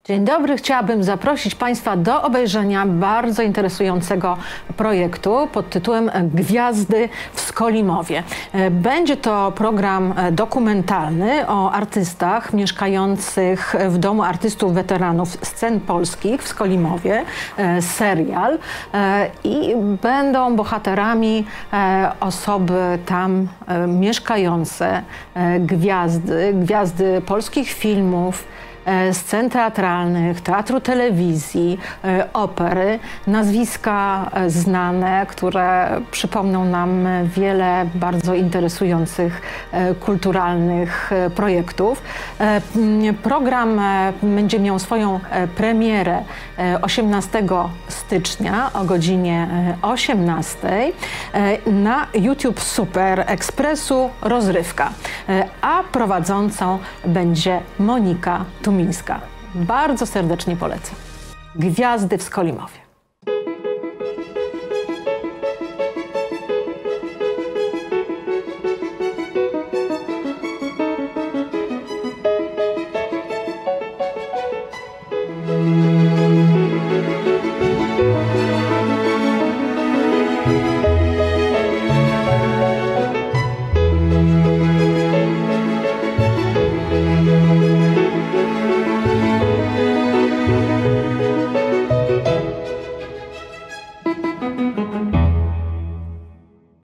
Dzień dobry, chciałabym zaprosić Państwa do obejrzenia bardzo interesującego projektu pod tytułem Gwiazdy w Skolimowie. Będzie to program dokumentalny o artystach mieszkających w Domu Artystów Weteranów Scen Polskich w Skolimowie, serial, i będą bohaterami osoby tam mieszkające, gwiazdy polskich filmów, scen teatralnych, teatru, telewizji, opery, nazwiska znane, które przypomną nam wiele bardzo interesujących kulturalnych projektów. Program będzie miał swoją premierę 18 stycznia o godzinie 18 na YouTube Super Ekspresu Rozrywka, a prowadzącą będzie Monika Tumińska. Bardzo serdecznie polecam. Gwiazdy w Skolimowie.